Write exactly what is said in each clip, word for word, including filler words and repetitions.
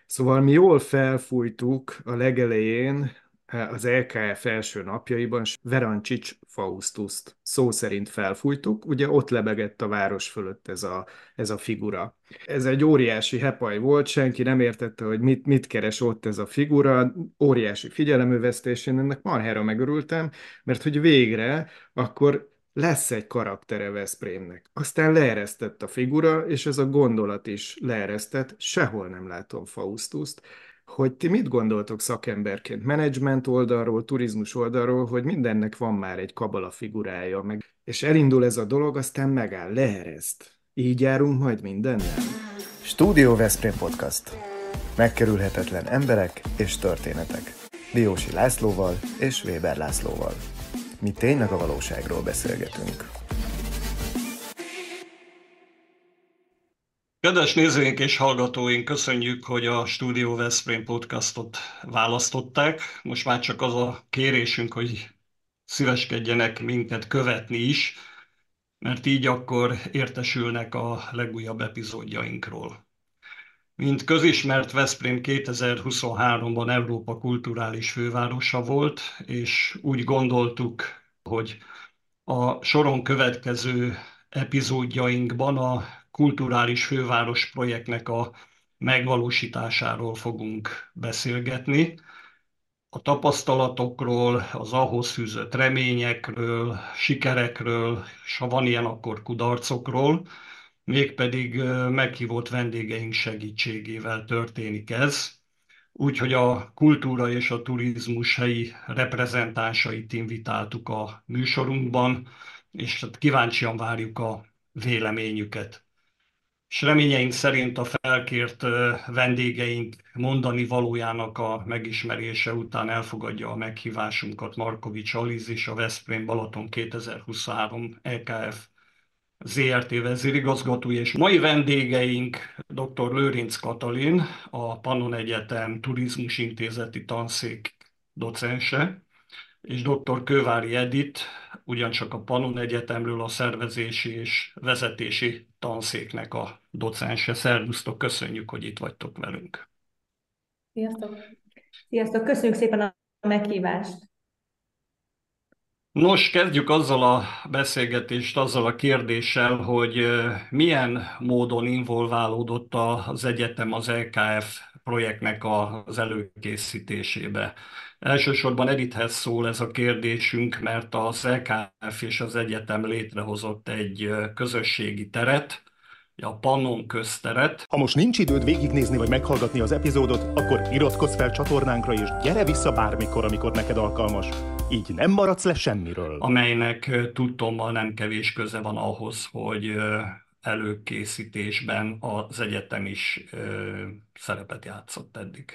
Szóval mi jól felfújtuk a legelején az é ká ef első napjaiban Verancsics Faustuszt. Szó szerint felfújtuk, ugye ott lebegett a város fölött ez a, ez a figura. Ez egy óriási hepaj volt, senki nem értette, hogy mit, mit keres ott ez a figura, óriási figyelemövesztés, én ennek marhára megörültem, mert hogy végre akkor lesz egy karaktere Veszprémnek. Aztán leeresztett a figura, és ez a gondolat is leeresztett, sehol nem látom Faustuszt, hogy ti mit gondoltok szakemberként, menedzsment oldalról, turizmus oldalról, hogy mindennek van már egy kabala figurája, meg, és elindul ez a dolog, aztán megáll, leereszt. Így járunk majd mindennel. Stúdió Veszprém Podcast. Megkerülhetetlen emberek és történetek. Diósi Lászlóval és Weber Lászlóval. Mi tényleg a valóságról beszélgetünk. Kedves nézőink és hallgatóink, köszönjük, hogy a Stúdió Veszprém Podcastot választották. Most már csak az a kérésünk, hogy szíveskedjenek minket követni is, mert így akkor értesülnek a legújabb epizódjainkról. Mint közismert, Veszprém kétezer-huszonháromban Európa kulturális fővárosa volt, és úgy gondoltuk, hogy a soron következő epizódjainkban a kulturális főváros projektnek a megvalósításáról fogunk beszélgetni. A tapasztalatokról, az ahhoz fűzött reményekről, sikerekről, és ha van ilyen, akkor kudarcokról, mégpedig meghívott vendégeink segítségével történik ez. Úgyhogy a kultúra és a turizmus helyi reprezentánsait invitáltuk a műsorunkban, és kíváncsian várjuk a véleményüket. És reményeink szerint a felkért vendégeink mondani valójának a megismerése után elfogadja a meghívásunkat Markovics Aliz és a Veszprém Balaton kétezer-huszonhárom é ká ef zé er té vezérigazgatója, és mai vendégeink dr. Lőrinc Katalin, a Pannon Egyetem Turizmus Intézeti Tanszék docense, és dr. Kővári Edit, ugyancsak a Pannon Egyetemről a szervezési és vezetési tanszéknek a docense. Szervusztok, köszönjük, hogy itt vagytok velünk. Sziasztok! Sziasztok! Köszönjük szépen a meghívást! Nos, kezdjük azzal a beszélgetést, azzal a kérdéssel, hogy milyen módon involválódott az egyetem az é ká ef projektnek az előkészítésébe. Elsősorban Edithez szól ez a kérdésünk, mert az é ká ef és az egyetem létrehozott egy közösségi teret, a Pannon közteret. Ha most nincs időd végignézni vagy meghallgatni az epizódot, akkor iratkozz fel csatornánkra és gyere vissza bármikor, amikor neked alkalmas. Így nem maradsz le semmiről. Amelynek tudtommal nem kevés köze van ahhoz, hogy előkészítésben az egyetem is szerepet játszott eddig.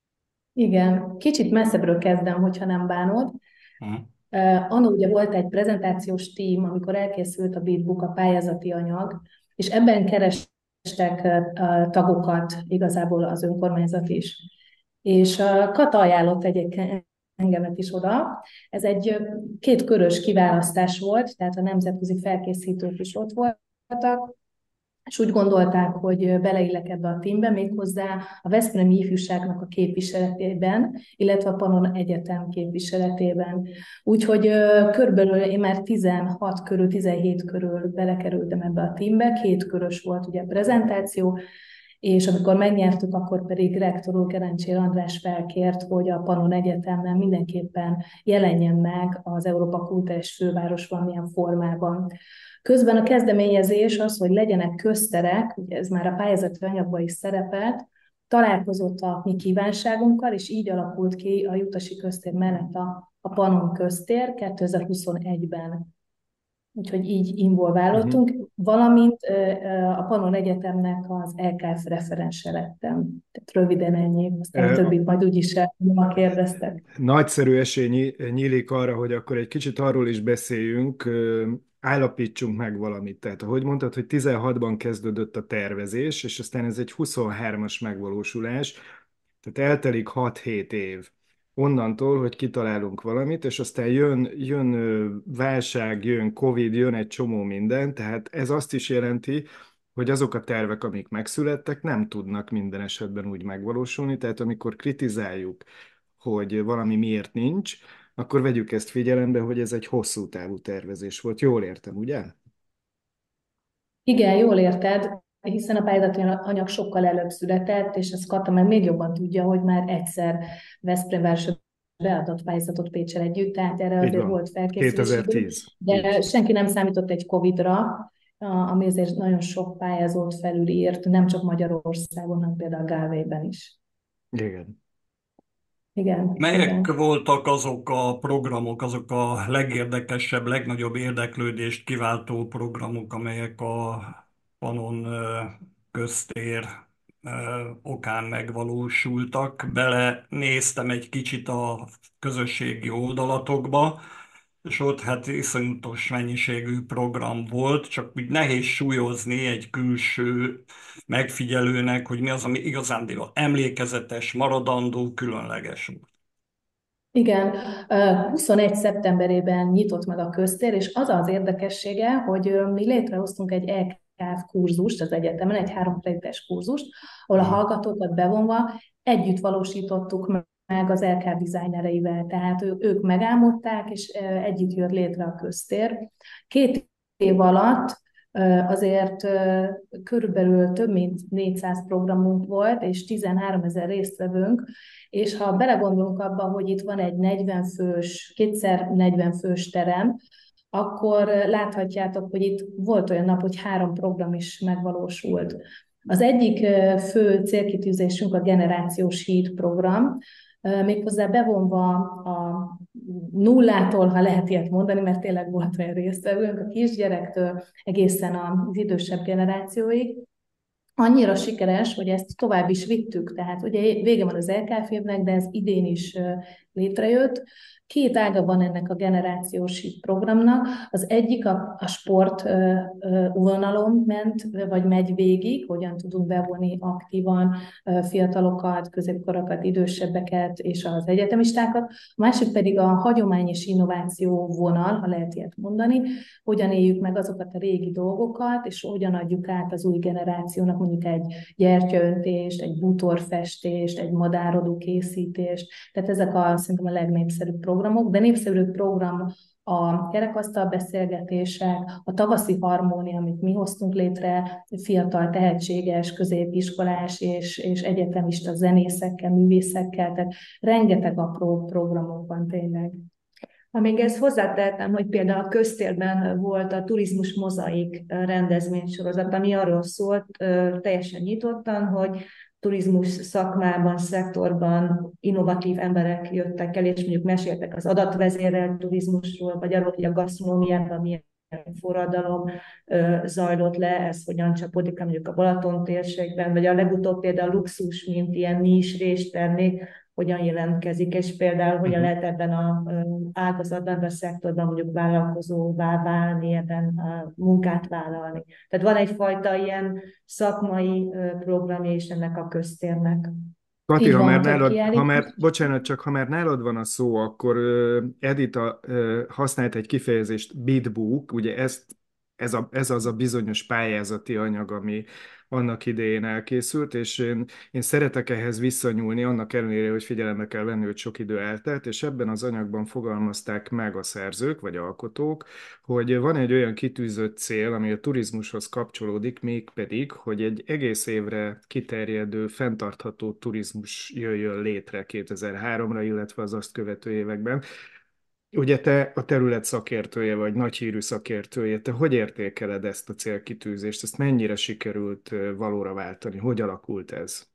Igen, kicsit messzebbről kezdem, hogyha nem bánod. Hm. Uh, Anno ugye volt egy prezentációs tím, amikor elkészült a Beatbook, a pályázati anyag, és ebben kerestek uh, tagokat, igazából az önkormányzat is. És uh, Kata ajánlott egyébként engemet is oda. Ez egy két körös kiválasztás volt, tehát a nemzetközi felkészítők is ott voltak, és úgy gondolták, hogy beleillek ebbe a teambe, méghozzá a Veszprémi ifjúságnak a képviseletében, illetve a Pannon Egyetem képviseletében. Úgyhogy körülbelül én már tizenhat körül, tizenhét körül belekerültem ebbe a teambe, két körös volt ugye a prezentáció, és amikor megnyertük, akkor pedig rektor úr Gerencsér András felkért, hogy a Pannon Egyetemen mindenképpen jelenjen meg az Európa kulturális főváros valamilyen formában. Közben a kezdeményezés az, hogy legyenek közterek, ugye ez már a pályázati anyagban is szerepelt, találkozott a mi kívánságunkkal, és így alakult ki a Jutasi köztér mellett a, a Pannon köztér kétezer-huszonegyben. Úgyhogy így involválódtunk, uh-huh. valamint a Pannon Egyetemnek az é ká ef referense lettem. Tehát röviden ennyi, aztán a többit majd úgyis ma kérdeztek. Nagyszerű esély nyílik arra, hogy akkor egy kicsit arról is beszéljünk, állapítsunk meg valamit. Tehát ahogy mondtad, hogy tizenhatban kezdődött a tervezés, és aztán ez egy huszonhármas megvalósulás, tehát eltelik hat-hét év onnantól, hogy kitalálunk valamit, és aztán jön, jön válság, jön Covid, jön egy csomó minden, tehát ez azt is jelenti, hogy azok a tervek, amik megszülettek, nem tudnak minden esetben úgy megvalósulni, tehát amikor kritizáljuk, hogy valami miért nincs, akkor vegyük ezt figyelembe, hogy ez egy hosszú távú tervezés volt. Jól értem, ugye? Igen, jól érted, hiszen a pályázati anyag sokkal előbb született, és ezt Kata meg még jobban tudja, hogy már egyszer Veszprém városa beadott pályázatot Péccsel együtt, tehát erre Így azért van. volt felkészülési idő, kétezer-tíz. de Így. senki nem számított egy Covidra, a- ami azért nagyon sok pályázót felülírt, nem csak Magyarországon, hanem például Galwayben is. Igen. Igen, Melyek igen. voltak azok a programok, azok a legérdekesebb, legnagyobb érdeklődést kiváltó programok, amelyek a Panon ö, köztér ö, okán megvalósultak? Bele néztem egy kicsit a közösségi oldalatokba, és ott hát iszonyatos mennyiségű program volt, csak úgy nehéz súlyozni egy külső megfigyelőnek, hogy mi az, ami igazán emlékezetes, maradandó, különleges. Igen, huszonegy szeptemberében nyitott meg a köztér, és az az érdekessége, hogy mi létrehoztunk egy e ká ef kurzust az egyetemen, egy három kredites kurzust, ahol a hallgatókat bevonva együtt valósítottuk meg az el ká designereivel, tehát ő, ők megálmodták, és együtt jött létre a köztér. Két év alatt azért körülbelül több mint négyszáz programunk volt, és tizenháromezer résztvevőnk, és ha belegondolunk abba, hogy itt van egy negyven fős, kétszer negyven fős terem, akkor láthatjátok, hogy itt volt olyan nap, hogy három program is megvalósult. Az egyik fő célkitűzésünk a generációs híd program, méghozzá bevonva a nullától, ha lehet ilyet mondani, mert tényleg volt olyan résztvevőnk, a kisgyerektől egészen az idősebb generációig, annyira sikeres, hogy ezt tovább is vittük, tehát ugye vége van az el ká ef évnek, de ez idén is létrejött. Két ága van ennek a generációs híd programnak. Az egyik a, a sport vonalon ment, vagy megy végig, hogyan tudunk bevonni aktívan fiatalokat, középkorokat, idősebbeket és az egyetemistákat. A másik pedig a hagyomány és innováció vonal, ha lehet ilyet mondani, hogyan éljük meg azokat a régi dolgokat, és hogyan adjuk át az új generációnak mondjuk egy gyertyaöntést, egy bútorfestést, egy madárodó készítést. Tehát ezek a, szerintem a legnépszerűbb programok, de népszerűbb program a kerekasztal beszélgetések, a tavaszi harmónia, amit mi hoztunk létre, fiatal, tehetséges, középiskolás és, és egyetemista zenészekkel, művészekkel, tehát rengeteg apró programok van tényleg. Ha még ezt hozzátehetem, hogy például a köztérben volt a Turizmus Mozaik rendezvénysorozat, ami arról szólt teljesen nyitottan, hogy turizmus szakmában, szektorban innovatív emberek jöttek el, és mondjuk meséltek az adatvezérelt turizmusról, vagy arról, hogy a gasztronómiában milyen forradalom zajlott le, ez hogyan csapódik mondjuk a Balaton térségben, vagy a legutóbb például a luxus, mint ilyen nis réstermék, hogyan jelentkezik, és például hogyan lehet ebben az ágazatban, ebben a szektorban mondjuk vállalkozóvá válni, ebben a munkát vállalni. Tehát van egyfajta ilyen szakmai programja is ennek a köztérnek. Kati, ha van, már több nálad, ha kiállítás. már, bocsánat, csak ha már nálad van a szó, akkor uh, Edita uh, használt egy kifejezést, bitbook, ugye ezt, ez, a, ez az a bizonyos pályázati anyag, ami annak idején elkészült, és én, én szeretek ehhez visszanyúlni, annak ellenére, hogy figyelembe kell venni, hogy sok idő eltelt, és ebben az anyagban fogalmazták meg a szerzők, vagy alkotók, hogy van egy olyan kitűzött cél, ami a turizmushoz kapcsolódik, mégpedig, hogy egy egész évre kiterjedő, fenntartható turizmus jöjjön létre kétezer-háromra, illetve az azt követő években. Ugye te a terület szakértője vagy, nagy hírű szakértője, te hogy értékeled ezt a célkitűzést, ezt mennyire sikerült valóra váltani, hogy alakult ez?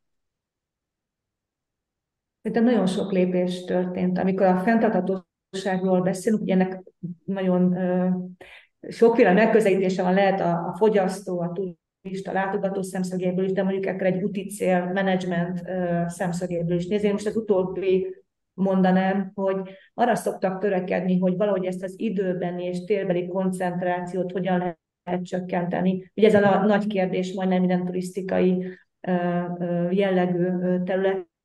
Szerintem nagyon sok lépés történt. Amikor a fenntarthatóságról beszélünk, ugye ennek nagyon uh, sokféle megközelítése van, lehet a, a fogyasztó, a turista, a látogató szemszögéből is, de mondjuk akár egy úti cél, menedzsment uh, szemszögéből is nézni. Most az utóbbi mondanám, hogy arra szoktak törekedni, hogy valahogy ezt az időbeni és térbeli koncentrációt hogyan lehet csökkenteni. Ugye ez a nagy kérdés majdnem minden turisztikai jellegű terület,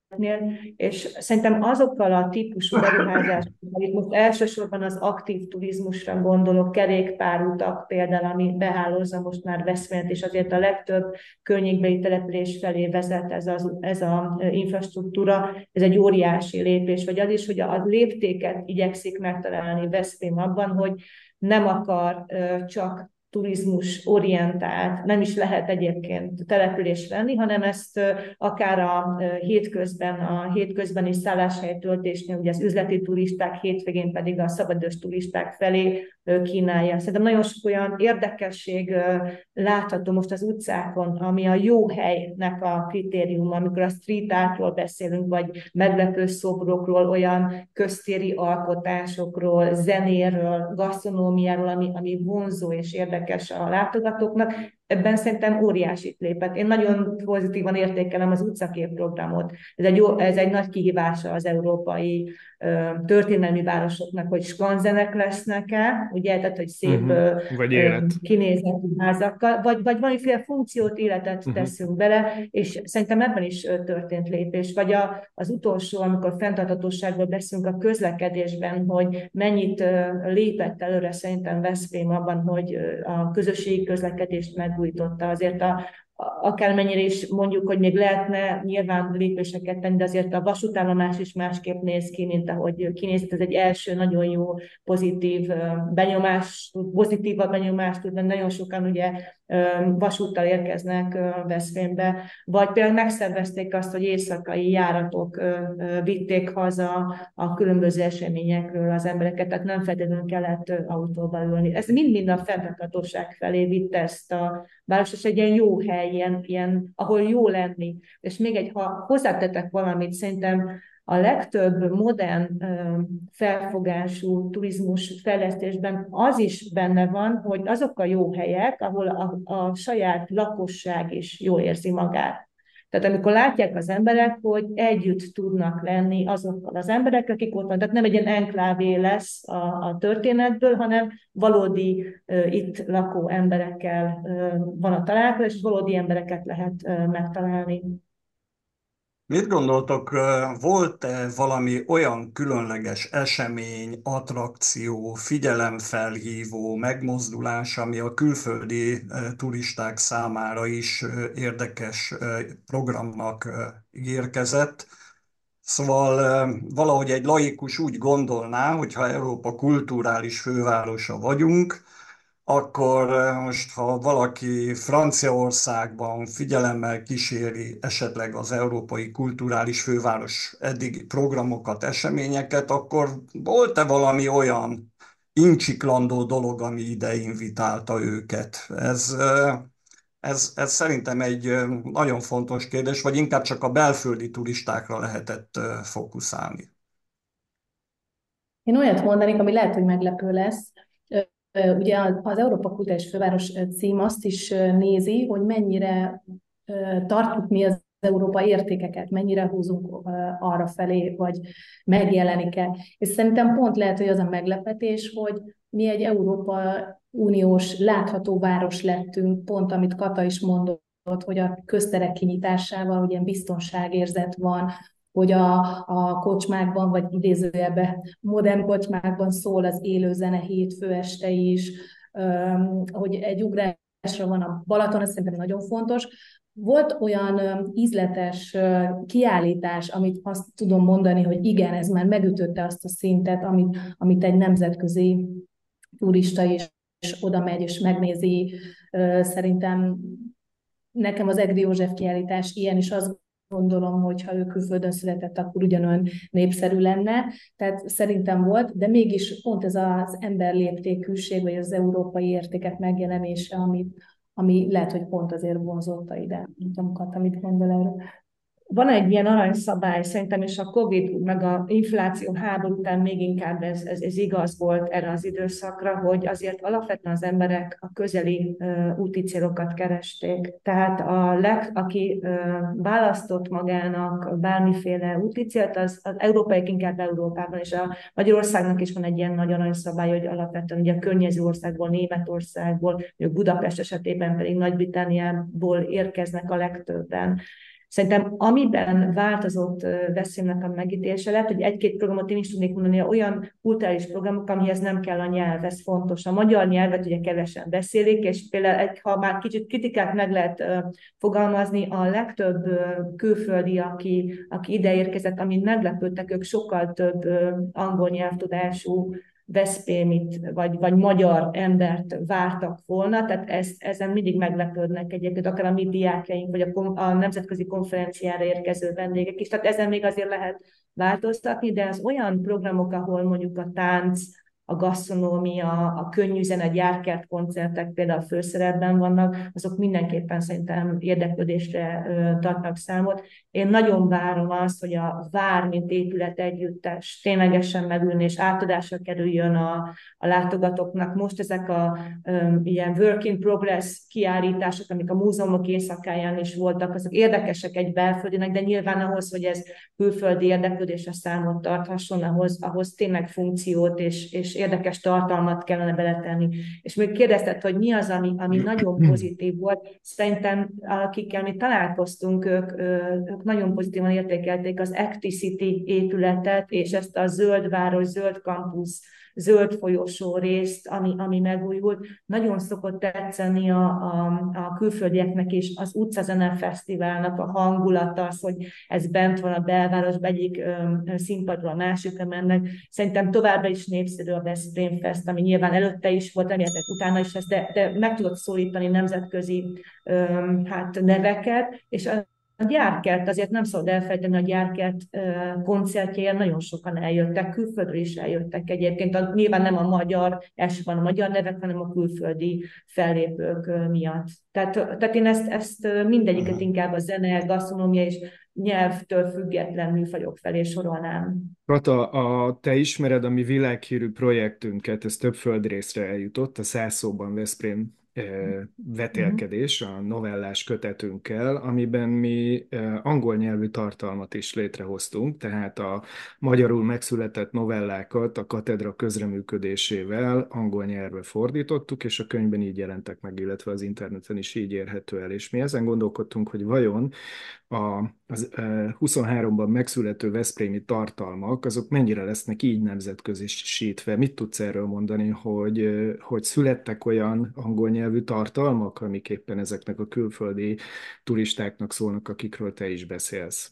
és szerintem azokkal a típusú beruházásokkal, itt most elsősorban az aktív turizmusra gondolok, kerékpárutak például, ami behálózza most már Veszprémet, és azért a legtöbb környékbeli település felé vezet ez az ez a infrastruktúra, ez egy óriási lépés, vagy az is, hogy a léptéket igyekszik megtalálni Veszprém abban, hogy nem akar csak turizmus orientált, nem is lehet egyébként település lenni, hanem ezt akár a hétközben, a hétközbeni szálláshelytöltésnél, ugye az üzleti turisták, hétvégén pedig a szabadidős turisták felé kínálja. Szerintem nagyon sok olyan érdekesség látható most az utcákon, ami a jó helynek a kritériuma, amikor a street artról beszélünk, vagy meglepő szobrokról, olyan köztéri alkotásokról, zenéről, gasztronómiáról, ami, ami vonzó és érdekes a látogatóknak. Ebben szerintem óriásit lépett. Én nagyon pozitívan értékelem az utcakép programot. Ez egy, jó, ez egy nagy kihívása az európai ö, történelmi városoknak, hogy skanzenek lesznek-e, ugye, tehát, hogy szép uh-huh. vagy ö, kinézetű házakkal, vagy, vagy valamiféle funkciót, életet uh-huh. teszünk bele, és szerintem ebben is történt lépés. Vagy a, az utolsó, amikor fenntarthatóságról beszélünk a közlekedésben, hogy mennyit ö, lépett előre szerintem Veszprém abban, hogy a közösségi közlekedést meg újította. Azért a, akármennyire is mondjuk, hogy még lehetne nyilván lépéseket tenni, de azért a vasútállomás is másképp néz ki, mint ahogy kinézett. Ez egy első nagyon jó, pozitív benyomás, pozitívabb benyomást tud, mert nagyon sokan ugye vasúttal érkeznek Veszprémbe, vagy például megszervezték azt, hogy éjszakai járatok vitték haza a különböző eseményekről az embereket, tehát nem feltétlenül kellett autóba ülni. Ez mind-mind a fenntarthatóság felé vitte ezt a város, és egy ilyen jó hely, ilyen, ilyen, ahol jó lenni. És még egy, ha hozzátettek valamit, szerintem a legtöbb modern felfogású turizmus fejlesztésben az is benne van, hogy azok a jó helyek, ahol a, a saját lakosság is jól érzi magát. Tehát amikor látják az emberek, hogy együtt tudnak lenni azokkal az emberekkel, akik ott van. Tehát nem egy ilyen enklávé lesz a, a történetből, hanem valódi uh, itt lakó emberekkel uh, van a találkozás, és valódi embereket lehet uh, megtalálni. Mit gondoltok, volt-e valami olyan különleges esemény, attrakció, figyelemfelhívó, megmozdulás, ami a külföldi turisták számára is érdekes programnak ígérkezett? Szóval valahogy egy laikus úgy gondolná, hogy ha Európa kulturális fővárosa vagyunk, akkor most, ha valaki Franciaországban figyelemmel kíséri esetleg az Európai Kulturális Főváros eddigi programokat, eseményeket, akkor volt-e valami olyan incsiklandó dolog, ami ide invitálta őket? Ez, ez, ez szerintem egy nagyon fontos kérdés, vagy inkább csak a belföldi turistákra lehetett fókuszálni. Én olyat mondanék, ami lehet, hogy meglepő lesz. Ugye az Európa Kulturális Főváros cím azt is nézi, hogy mennyire tartjuk mi az Európa értékeket, mennyire húzunk arra felé, vagy megjelenik-e. És szerintem pont lehet, hogy az a meglepetés, hogy mi egy Európa Uniós látható város lettünk, pont amit Kata is mondott, hogy a közterek kinyitásával ugye biztonságérzet van, hogy a, a kocsmákban, vagy idézőjelben modern kocsmákban szól az élő zene hétfő este is, hogy egy ugrásra van a Balaton, ez szerintem nagyon fontos. Volt olyan ízletes kiállítás, amit azt tudom mondani, hogy igen, ez már megütötte azt a szintet, amit, amit egy nemzetközi turista is oda megy és megnézi. Szerintem nekem az Egri József kiállítás ilyen is, azt gondolom, hogy ha ő külföldön született, akkor ugyanolyan népszerű lenne. Tehát szerintem volt, de mégis pont ez az emberléptékűség, vagy az európai értékek megjelenése, ami, ami lehet, hogy pont azért vonzotta ide. Nem tudom, Kata, mit gondol erről? Van egy ilyen aranyszabály, szerintem, és a Covid meg a infláció háború után még inkább ez, ez, ez igaz volt erre az időszakra, hogy azért alapvetően az emberek a közeli uh, úti célokat keresték. Tehát a leg, aki uh, választott magának bármiféle úti célt, az, az európaiak inkább Európában, és a Magyarországnak is van egy ilyen nagy aranyszabály, hogy alapvetően ugye a környező országból, Németországból, Budapest esetében pedig Nagy-Britanniából érkeznek a legtöbben. Szerintem amiben változott Veszprémnek a megítélése, lehet, hogy egy-két programot én is tudnék mondani, olyan kulturális programok, amihez nem kell a nyelv, ez fontos. A magyar nyelvet ugye kevesen beszélik, és például, egy, ha már kicsit kritikát meg lehet fogalmazni, a legtöbb külföldi, aki, aki ide érkezett, amin meglepődtek, ők sokkal több angol nyelvtudású veszprémit, vagy, vagy magyar embert vártak volna, tehát ez, ezen mindig meglepődnek egyébként, akár a mi diákjaink, vagy a, a nemzetközi konferenciára érkező vendégek is, tehát ezen még azért lehet változtatni, de az olyan programok, ahol mondjuk a tánc, a gasztronómia, a könnyű zene, gyárkert koncertek például főszerepben vannak, azok mindenképpen szerintem érdeklődésre tartnak számot. Én nagyon várom azt, hogy a vár, mint épület együttes ténylegesen megülni, és átadásra kerüljön a, a látogatóknak. Most ezek a um, ilyen work in progress kiállítások, amik a múzeumok éjszakáján is voltak, azok érdekesek egy belföldinek, de nyilván ahhoz, hogy ez külföldi érdeklődésre számot tarthasson, ahhoz, ahhoz tényleg funkciót és, és érdekes tartalmat kellene beletenni. És még kérdezted, hogy mi az, ami, ami nagyon pozitív volt. Szerintem, akikkel mi találkoztunk, ők, ők nagyon pozitívan értékelték az Acticity épületet, és ezt a zöld város, zöld kampusz, zöld folyosó részt, ami, ami megújult. Nagyon szokott tetszeni a, a, a külföldieknek is az utcazene fesztiválnak a hangulata, az, hogy ez bent van a belvárosban, egyik színpadról a másikra mennek. Szerintem továbbra is népszerű a Veszprém Fest, ami nyilván előtte is volt, remélhetőleg utána is lesz, de, de meg tudott szólítani nemzetközi um, hát, neveket, és a A gyárkert, azért nem szabad elfelejteni, a gyárkert koncertjeire nagyon sokan eljöttek, külföldről is eljöttek egyébként, a, nyilván nem a magyar, elsősorban a magyar nevek, hanem a külföldi fellépők miatt. Tehát, tehát én ezt, ezt mindegyiket inkább a zene, gasztronómia és nyelvtől független műfajok felé sorolnám. Kata, a, te ismered a mi világhírű projektünket, ez több földrészre eljutott, a Száz szóban Veszprém vetélkedés a novellás kötetünkkel, amiben mi angol nyelvű tartalmat is létrehoztunk, tehát a magyarul megszületett novellákat a katedra közreműködésével angol nyelvre fordítottuk, és a könyvben így jelentek meg, illetve az interneten is így érhető el. És mi ezen gondolkodtunk, hogy vajon a, az huszonháromban megszülető veszprémi tartalmak, azok mennyire lesznek így nemzetközisítve. Mit tudsz erről mondani, hogy, hogy születtek olyan angol nyelvű tartalmak, amik éppen ezeknek a külföldi turistáknak szólnak, akikről te is beszélsz?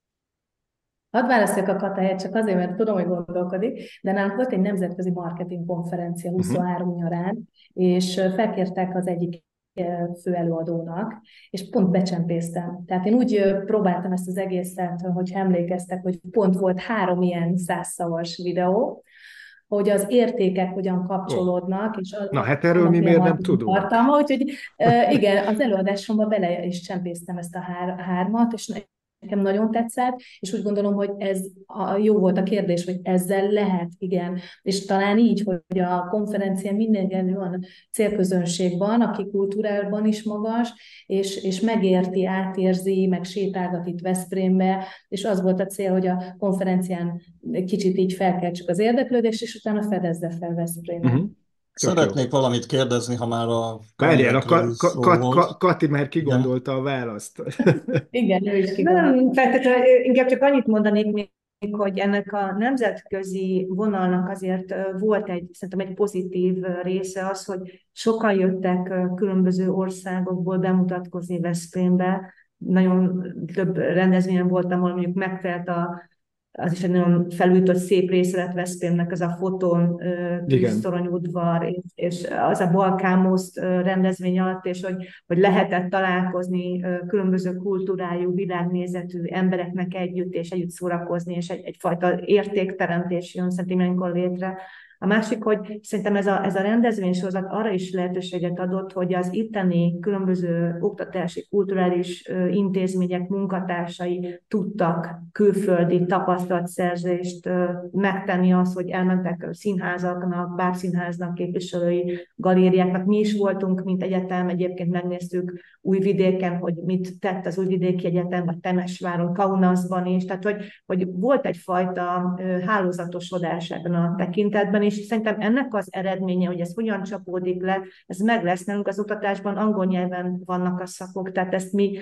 Hadd válaszoljak a Katáért, csak azért, mert tudom, hogy gondolkodik, de nálunk volt egy nemzetközi marketing konferencia huszonhárom uh-huh. nyarán, és felkértek az egyik főelőadónak, és pont becsempésztem. Tehát én úgy próbáltam ezt az egészet, hogyha emlékeztek, hogy pont volt három ilyen százszavas videó, hogy az értékek hogyan kapcsolódnak. És az, Na hát erről mi miért nem tudunk? Tartalma, úgyhogy igen, az előadásomban bele is csempésztem ezt a hár, hármat, és nekem nagyon tetszett, és úgy gondolom, hogy ez a, jó volt a kérdés, hogy ezzel lehet, igen, és talán így, hogy a konferencián minden olyan célközönség van, aki kultúrában is magas, és, és megérti, átérzi, meg sétálgat itt Veszprémbe, és az volt a cél, hogy a konferencián kicsit így felkeltsük az érdeklődést, és utána fedezze fel Veszprémet. Uh-huh. Szeretnék valamit kérdezni, ha már a... Várjál, a ka- ka- ka- ka- Kati már kigondolta a választ. Igen, ő is kigondolta. Nem, tehát inkább csak annyit mondanék még, hogy ennek a nemzetközi vonalnak azért volt egy, szerintem egy pozitív része az, hogy sokan jöttek különböző országokból bemutatkozni Veszprémbe. Nagyon több rendezvényen voltam, ahol mondjuk megtelt a az is egy nagyon felújított szép része lett Veszprémnek, az a Foton tűztoronyudvar, és, és az a Balkán Most rendezvény alatt, és hogy, hogy lehetett találkozni különböző kultúrájú, világnézetű embereknek együtt, és együtt szórakozni, és egy, egyfajta értékteremtés jön szerintem ilyenkor létre. A másik, hogy szerintem ez a, ez a rendezvénysorozat arra is lehetőséget adott, hogy az itteni különböző oktatási, kulturális intézmények munkatársai tudtak külföldi tapasztalatszerzést megtenni, az, hogy elmentek színházaknak, bábszínháznak, képviselői galériáknak. Mi is voltunk, mint egyetem, egyébként megnéztük Újvidéken, hogy mit tett az Újvidéki Egyetem, vagy Temesváron, Kaunasban is, tehát hogy, hogy volt egyfajta hálózatosodás ebben a tekintetben, és szerintem ennek az eredménye, hogy ez hogyan csapódik le, ez meg lesz nálunk az oktatásban, angol nyelven vannak a szakok, tehát ezt mi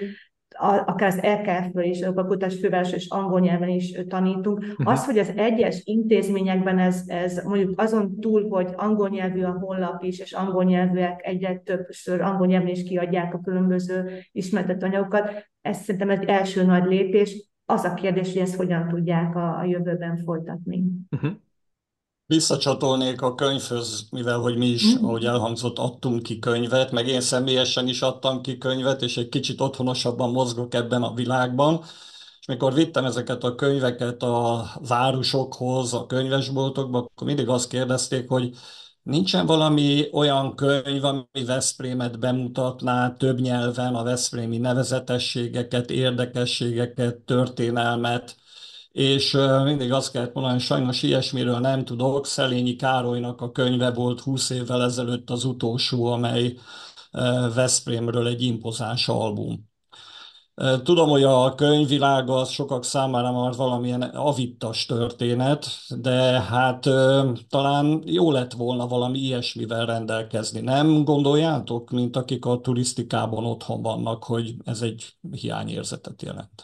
akár az é ká ef-ről is, a Kutatás Fővárosa és angol nyelven is tanítunk. Uh-huh. Az, hogy az egyes intézményekben ez, ez mondjuk azon túl, hogy angol nyelvű a honlap is, és angol nyelvűek egyre többször angol nyelven is kiadják a különböző ismertető anyagokat, ez szerintem egy első nagy lépés. Az a kérdés, hogy ezt hogyan tudják a, a jövőben folytatni. Uh-huh. Visszacsatolnék a könyvhöz, mivel hogy mi is, ahogy elhangzott, adtunk ki könyvet, meg én személyesen is adtam ki könyvet, és egy kicsit otthonosabban mozgok ebben a világban. És mikor vittem ezeket a könyveket a városokhoz, a könyvesboltokba, akkor mindig azt kérdezték, hogy nincsen valami olyan könyv, ami Veszprémet bemutatná több nyelven, a veszprémi nevezetességeket, érdekességeket, történelmet, és mindig azt kellett mondani, hogy sajnos ilyesmiről nem tudok. Szelényi Károlynak a könyve volt húsz évvel ezelőtt az utolsó, amely Veszprémről egy impozáns album. Tudom, hogy a könyvvilága az sokak számára már valamilyen avittas történet, de hát talán jó lett volna valami ilyesmivel rendelkezni. Nem gondoljátok, mint akik a turisztikában otthon vannak, hogy ez egy hiányérzetet jelent?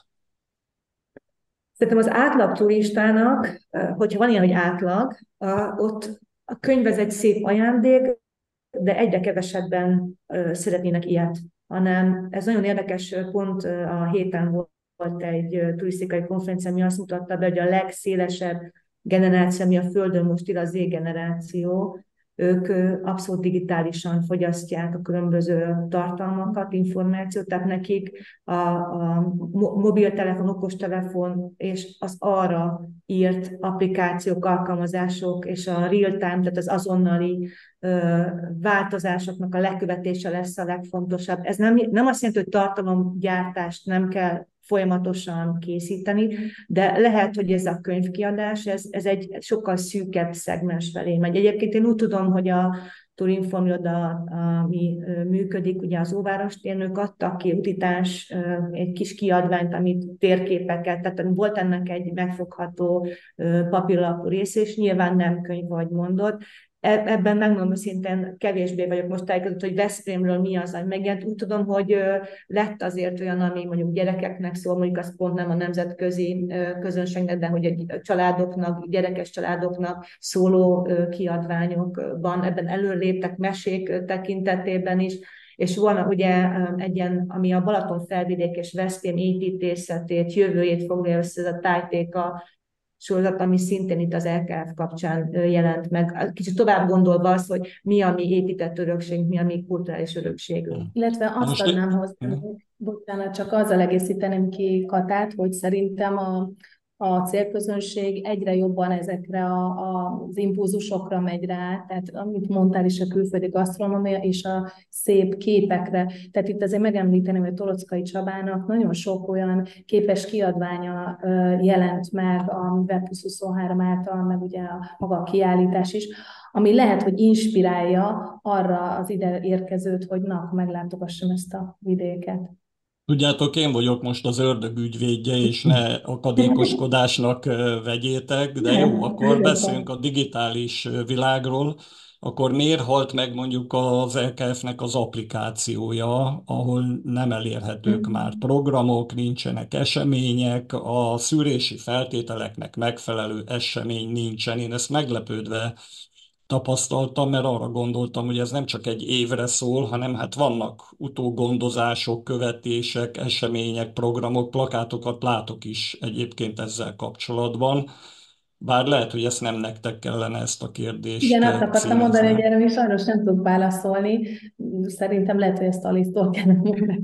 Szerintem az átlag turistának, hogyha van ilyen, hogy átlag, ott a könyv ez egy szép ajándék, de egyre kevesebben szeretnének ilyet, hanem ez nagyon érdekes, pont a héten volt egy turisztikai konferencia, ami azt mutatta be, hogy a legszélesebb generáció, ami a Földön most ír, a Z generáció, ők abszolút digitálisan fogyasztják a különböző tartalmakat, információt, tehát nekik a, a mobiltelefon, okostelefon és az arra írt applikációk, alkalmazások és a real-time, tehát az azonnali ö, változásoknak a lekövetése lesz a legfontosabb. Ez nem, nem azt jelenti, hogy tartalomgyártást nem kell folyamatosan készíteni, de lehet, hogy ez a könyvkiadás, ez, ez egy sokkal szűkebb szegmens felé megy. Egyébként én úgy tudom, hogy a Turinform iroda, ami működik, ugye az Óvárostérnök adtak ki utitás, egy kis kiadványt, amit térképeket, tehát volt ennek egy megfogható papírlapú rész, és nyilván nem könyv, vagy mondod. Ebben megmondom szintén kevésbé vagyok most tájékozott, hogy Veszprémről mi az, ami megjelent. Úgy tudom, hogy lett azért olyan, ami mondjuk gyerekeknek szól, mondjuk az pont nem a nemzetközi közönségnek, de hogy egy családoknak, gyerekes családoknak szóló kiadványokban ebben előléptek mesék tekintetében is. És van ugye egy ilyen, ami a Balaton felvidék és Veszprém építészetét, jövőjét foglalja össze, ez a tájtéka sorozat, ami szintén itt az é ká ef kapcsán jelent meg. Kicsit tovább gondolva az, hogy mi a mi épített örökség, mi a mi kulturális örökségünk. Illetve azt adnám hozzá, bocsánat, csak azzal egészíteném ki Katát, hogy szerintem a, a célközönség egyre jobban ezekre a, a, az impulzusokra megy rá, tehát amit mondtál is, a külföldi gasztronómia és a szép képekre. Tehát itt azért megemlíteném, hogy Tolockai Csabának nagyon sok olyan képes kiadványa jelent meg a Webpusz huszonhárom által, meg ugye a maga a kiállítás is, ami lehet, hogy inspirálja arra az ide érkezőt, hogy na, meglátogassam ezt a vidéket. Tudjátok, én vagyok most az ördög ügyvédje, és ne akadékoskodásnak vegyétek, de jó, akkor beszéljünk a digitális világról. Akkor miért halt meg mondjuk az é ká ef-nek az applikációja, ahol nem elérhetők már programok, nincsenek események, a szűrési feltételeknek megfelelő esemény nincsen. Én ezt meglepődve tapasztaltam, mert arra gondoltam, hogy ez nem csak egy évre szól, hanem hát vannak utógondozások, követések, események, programok, plakátokat látok is egyébként ezzel kapcsolatban. Bár lehet, hogy ezt nem nektek kellene ezt a kérdést Igen, azt akartam mondani, hogy címezni. erre mi sajnos nem tudok válaszolni. Szerintem lehet, hogy ezt Alisztól kellene mondani.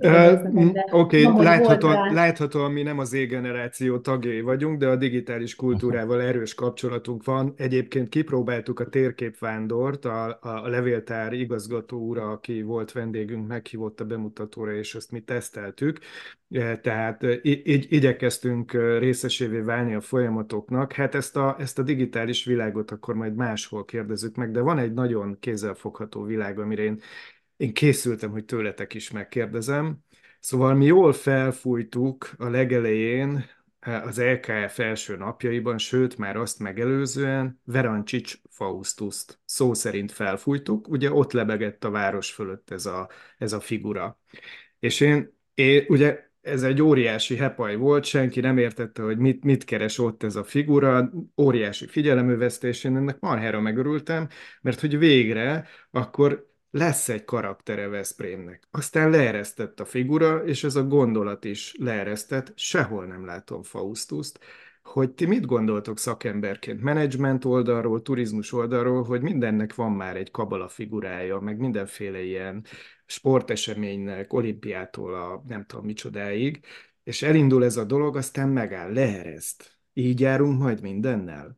Uh, Oké, Ma, okay, hogy volt láthatóan, rá- láthatóan mi nem az Z-generáció tagjai vagyunk, de a digitális kultúrával erős kapcsolatunk van. Egyébként kipróbáltuk a térképvándort, a, a levéltár igazgató úra, aki volt vendégünk, meghívott a bemutatóra, és ezt mi teszteltük. Eh, Tehát eh, így igyekeztünk eh, részesévé válni a folyamatoknak. Hát ezt a, ezt a digitális világot akkor majd máshol kérdezzük meg, de van egy nagyon kézzelfogható világ, amire én Én készültem, hogy tőletek is megkérdezem. Szóval mi jól felfújtuk a legelején az é ká ef első napjaiban, sőt már azt megelőzően Verancsics Faustuszt szó szerint felfújtuk. Ugye ott lebegett a város fölött ez a, ez a figura. És én, én ugye ez egy óriási hepaj volt, senki nem értette, hogy mit, mit keres ott ez a figura, óriási figyelemövesztés, én ennek marhára megörültem, mert hogy végre akkor lesz egy karaktere Veszprémnek. Aztán leeresztett a figura, és ez a gondolat is leeresztett, sehol nem látom Faustuszt, hogy ti mit gondoltok szakemberként, menedzsment oldalról, turizmus oldalról, hogy mindennek van már egy kabala figurája, meg mindenféle ilyen sporteseménynek, olimpiától a nem tudom micsodáig, és elindul ez a dolog, aztán megáll, leereszt. Így járunk majd mindennel?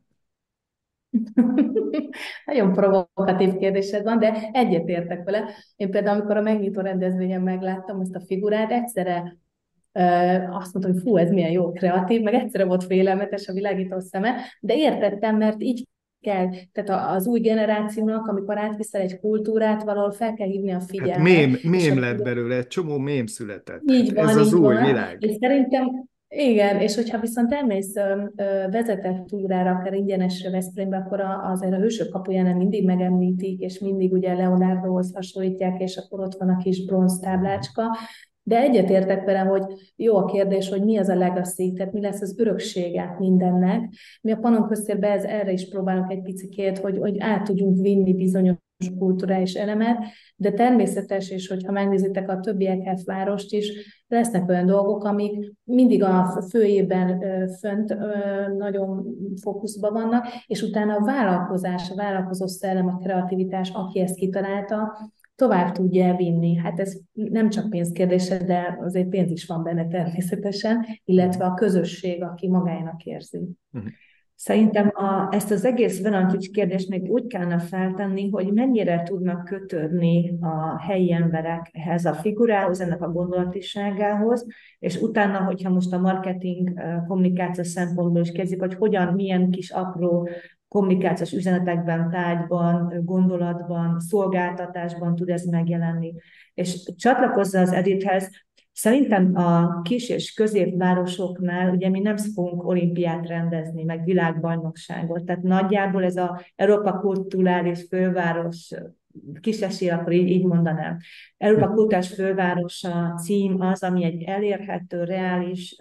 Nagyon provokatív kérdésed van, de egyetértek vele. Én például, amikor a megnyitó rendezvényen megláttam ezt a figurát, egyszerre ö, azt mondtam, hogy fú, ez milyen jó, kreatív, meg egyszerre volt félelmetes a világító szeme, de értettem, mert így kell, tehát az új generációnak, amikor átviszel egy kultúrát, valahol fel kell hívni a Hát figyelmet. mém, És mém a, lett belőle, egy csomó mém született. Hát így ez van, az így új van. világ. És szerintem, igen, és hogyha viszont elmész ö, ö, vezetett túrára, akár ingyenesre Veszprémbe, akkor a, azért a hősök kapujánál mindig megemlítik, és mindig ugye Leonardohoz hasonlítják, és akkor ott van a kis bronztáblácska. De egyetértek vele, hogy jó a kérdés, hogy mi az a legacy, tehát mi lesz az öröksége mindennek. Mi a Pannon-köztérben ez, erre is próbálunk egy picikét, hogy, hogy át tudjunk vinni bizonyos kulturális elemet, de természetes, és hogyha megnézitek a többi é ká ef várost is, lesznek olyan dolgok, amik mindig a főében fönt nagyon fókuszban vannak, és utána a vállalkozás, a vállalkozó szellem, a kreativitás, aki ezt kitalálta, tovább tudja vinni. Hát ez nem csak pénzkérdése, de azért pénz is van benne természetesen, illetve a közösség, aki magának érzi. Uh-huh. Szerintem a, ezt az egész Verantics kérdést még úgy kellene feltenni, hogy mennyire tudnak kötődni a helyi emberek ehhez a figurához, ennek a gondolatiságához, és utána, hogyha most a marketing kommunikációs szempontból is kezdjük, hogy hogyan, milyen kis apró kommunikációs üzenetekben, tárgyban, gondolatban, szolgáltatásban tud ez megjelenni. És csatlakozza az Edithhez, szerintem a kis és középvárosoknál ugye mi nem fogunk olimpiát rendezni, meg világbajnokságot. Tehát nagyjából ez az Európa kulturális főváros, kis esély, akkor így, így mondanám. Európa kulturális fővárosa cím az, ami egy elérhető, reális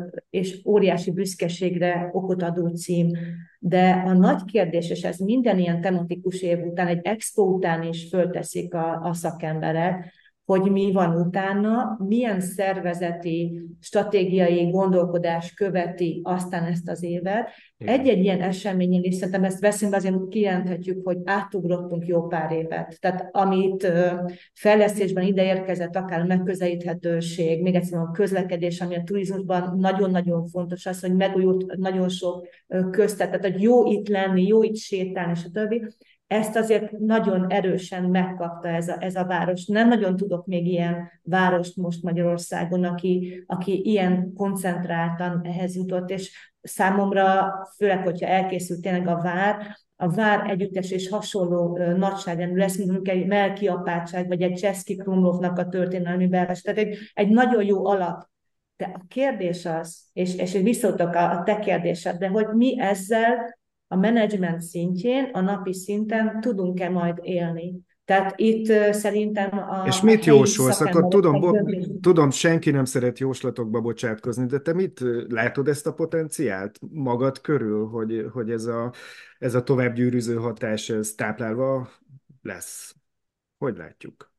és óriási büszkeségre okot adó cím. De a nagy kérdés, és ez minden ilyen tematikus év után, egy expo után is fölteszik a, a szakemberek, hogy mi van utána, milyen szervezeti, stratégiai gondolkodás követi aztán ezt az évet. Egy-egy ilyen eseményen is szerintem ezt veszünk, azért kijelenthetjük, hogy átugrottunk jó pár évet. Tehát amit fejlesztésben ide érkezett, akár megközelíthetőség, még egyszer a közlekedés, ami a turizmusban nagyon-nagyon fontos, az, hogy megújult nagyon sok köztet, tehát hogy jó itt lenni, jó itt sétálni, stb. Ezt azért nagyon erősen megkapta ez a, ez a város. Nem nagyon tudok még ilyen várost most Magyarországon, aki, aki ilyen koncentráltan ehhez jutott, és számomra, főleg, hogyha elkészült tényleg a vár, a vár együttes és hasonló uh, nagyságrendű lesz, mint mondjuk egy Melki apátság, vagy egy Cseszki Krumlovnak a történelmi belváros. Tehát egy, egy nagyon jó alap. De a kérdés az, és, és visszautok a, a te kérdésed, de hogy mi ezzel a menedzsment szintjén, a napi szinten tudunk-e majd élni. Tehát itt uh, szerintem a És mit jósolsz? Akkor tudom, bo- döntés. tudom, senki nem szeret jóslatokba bocsátkozni, de te mit látod ezt a potenciált magad körül, hogy, hogy ez a, ez a továbbgyűrűző hatás ez táplálva lesz? Hogy látjuk?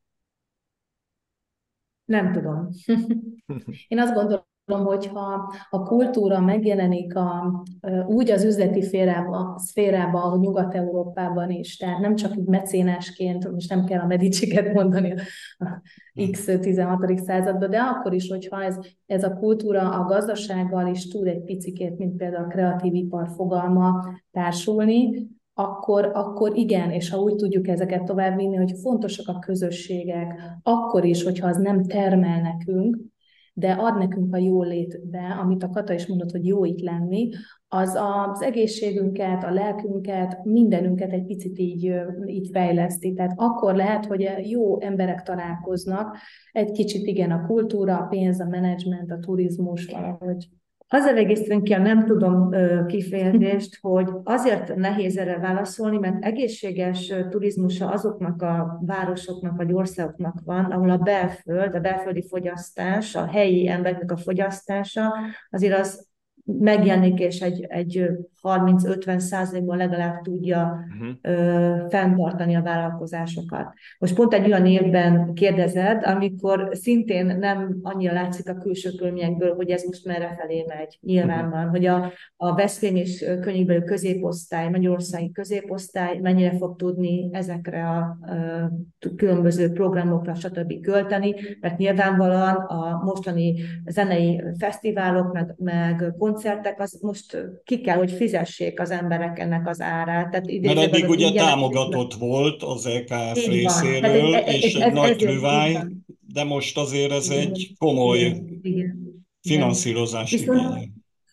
Nem tudom. Én azt gondolom, hogyha a kultúra megjelenik a, úgy az üzleti szférában, szférában, ahogy Nyugat-Európában is, tehát nem csak így mecénásként, most nem kell a Mediciket mondani a X tizenhatodik században, de akkor is, hogyha ez, ez a kultúra a gazdasággal is tud egy picikét, mint például a kreatív ipar fogalma társulni, Akkor, akkor igen, és ha úgy tudjuk ezeket továbbvinni, hogy fontosak a közösségek, akkor is, hogyha az nem termel nekünk, de ad nekünk a jólétbe, amit a Kata is mondott, hogy jó itt lenni, az az egészségünket, a lelkünket, mindenünket egy picit így, így fejleszti. Tehát akkor lehet, hogy jó emberek találkoznak, egy kicsit igen, a kultúra, a pénz, a menedzsment, a turizmus valahogy Azzal egészítünk ki a nem tudom ö, kifejezést, hogy azért nehéz erre válaszolni, mert egészséges ö, turizmusa azoknak a városoknak vagy országoknak van, ahol a belföld, a belföldi fogyasztás, a helyi embereknek a fogyasztása, azért az megjelenik, és egy, egy harminc-ötven százalékban legalább tudja Uh-huh. ö, fenntartani a vállalkozásokat. Most pont egy olyan évben kérdezed, amikor szintén nem annyira látszik a külső körülményekből, hogy ez most merre felé megy. Nyilván van, hogy a, a Veszprém és Könnyékbeli középosztály, magyarországi középosztály mennyire fog tudni ezekre a, a különböző programokra, stb. Költeni, mert nyilvánvalóan a mostani zenei fesztiválok, meg, meg koncertek, az most ki kell, hogy fizessék az emberek ennek az árát. Tehát Mert eddig ugye ingyenes- támogatott volt az é ká ef Így van. Tehát részéről, ez- ez- és egy ez- nagy ezért így trüváj, van. de most azért ez Igen, egy komoly igen, igen. finanszírozás Viszont, igényel.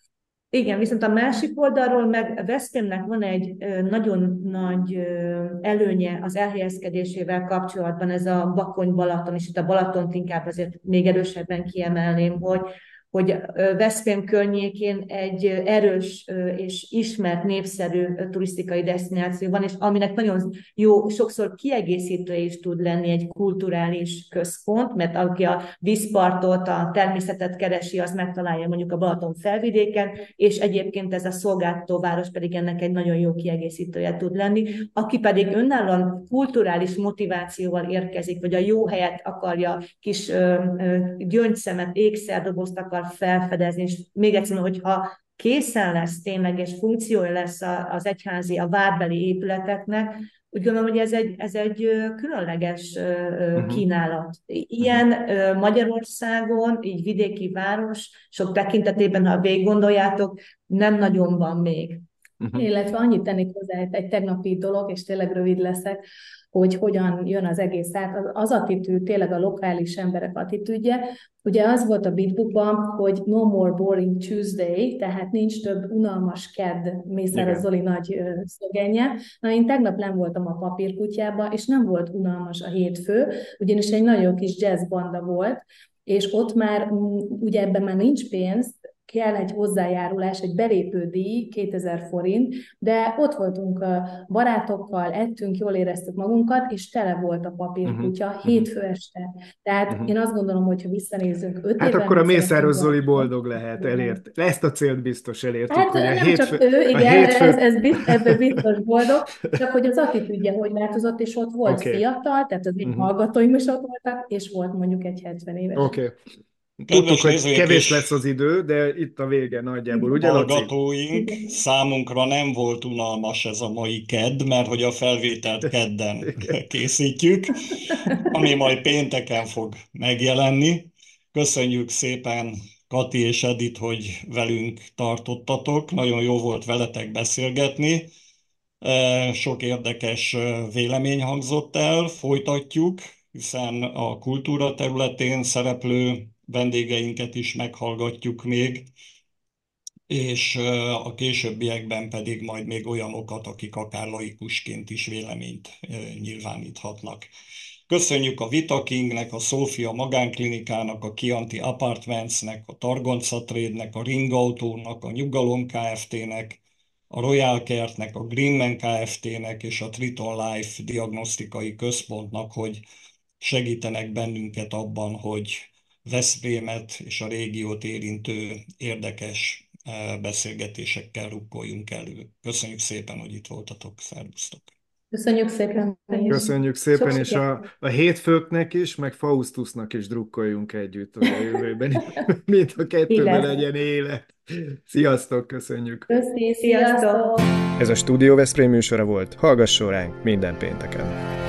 igen, viszont a másik oldalról meg Veszprémnek van egy ö, nagyon nagy ö, előnye az elhelyezkedésével kapcsolatban, ez a Bakony-Balaton, és itt a Balatont inkább azért még erősebben kiemelném, hogy hogy ö, Veszprém környékén egy ö, erős ö, és ismert, népszerű ö, turisztikai desztináció van, és aminek nagyon jó, sokszor kiegészítő is tud lenni egy kulturális központ, mert aki a vízpartot, a természetet keresi, az megtalálja mondjuk a Balaton felvidéken, és egyébként ez a szolgáltatóváros pedig ennek egy nagyon jó kiegészítője tud lenni. Aki pedig önállóan kulturális motivációval érkezik, vagy a jó helyet akarja, kis ö, ö, gyöngyszemet, ékszerdobozt akar felfedezni, és még egyszer, hogyha készen lesz tényleg, és funkciója lesz az egyházi, a várbeli épületeknek, úgy gondolom, hogy ez egy, ez egy ö, különleges ö, Uh-huh. kínálat. Ilyen ö, Magyarországon, így vidéki város, sok tekintetében, ha végig gondoljátok, nem nagyon van még. Uh-huh. Illetve annyit tennék hozzá, egy tegnapi dolog, és tényleg rövid leszek, hogy hogyan jön az egész át. Az, az attitűd, tényleg a lokális emberek attitűdje. Ugye az volt a Bitbookban, hogy no more boring Tuesday, tehát nincs több unalmas kedd, Mészáros Igen. Zoli nagy ö, szlogenje. Na, én tegnap nem voltam a Papírkutyában, és nem volt unalmas a hétfő, ugyanis egy nagyon kis jazzbanda volt, és ott már, mm, ugye ebben már nincs pénz, kell egy hozzájárulás, egy belépődíj, kétezer forint, de ott voltunk ö, barátokkal, ettünk, jól éreztük magunkat, és tele volt a Papírkutya Uh-huh. hétfő este. Tehát Uh-huh. én azt gondolom, hogy ha visszanézünk öt Hát évvel, akkor a meg Mészáros szeretnénk Zoli volna. boldog lehet, elért. Ezt a célt biztos elértük, Hát hogy a nem hétfő, csak ő, a igen, hétfő... ez, ez bizt, ebben biztos boldog, csak hogy az attitűdje hogy változott, és ott volt Oké. fiatal, tehát az én Uh-huh. hallgatóim is ott voltak, és volt mondjuk egy hetven éves. Oké. Kedves Tudtuk, hogy nézőink kevés és lesz az idő, de itt a vége nagyjából, ugye, Laci? hallgatóink, Igen. számunkra nem volt unalmas ez a mai kedd, mert hogy a felvételt kedden Igen. készítjük, ami majd pénteken fog megjelenni. Köszönjük szépen, Kati és Edith, hogy velünk tartottatok. Nagyon jó volt veletek beszélgetni. Eh, Sok érdekes eh, vélemény hangzott el. Folytatjuk, hiszen a kultúra területén szereplő vendégeinket is meghallgatjuk még, és eh, a későbbiekben pedig majd még olyanokat, akik akár laikusként is véleményt eh, nyilváníthatnak. Köszönjük a Vita Kingnek, a Szófia Magánklinikának, a Chianti Apartmentsnek, a Targonca Trade-nek, a Ring Autónak, a Nyugalom Kft-nek, a Royal Kertnek, a Greenman Kft-nek és a Triton Life diagnosztikai központnak, hogy segítenek bennünket abban, hogy Veszprémet és a régiót érintő érdekes eh, beszélgetésekkel rukkoljunk elő. Köszönjük szépen, hogy itt voltatok. Szervusztok! Köszönjük szépen. Köszönjük Sok szépen, és sikert. a, a hétfőknek is, meg Faustusnak is drukkoljunk együtt a jövőben, mint a kettőben lesz. legyen élet. Sziasztok, köszönjük! Köszi, Sziasztok! sziasztok! Ez a Stúdió Veszprém műsora volt, hallgasson ránk minden pénteken!